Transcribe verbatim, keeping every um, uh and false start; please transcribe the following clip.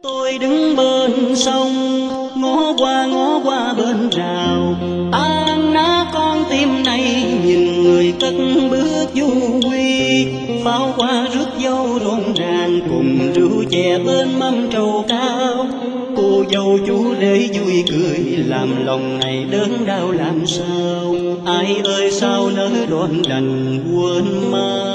Tôi đứng bên sông, ngó qua ngó qua bên rào, tan nát con tim này nhìn người cất bước du quy. Pháo hoa rước dâu rộn ràng cùng rượu chè bên mâm trầu cao. Cô dâu chú để vui cười làm lòng này đớn đau làm sao. Ai ơi sao nỡ đón đành quên mang.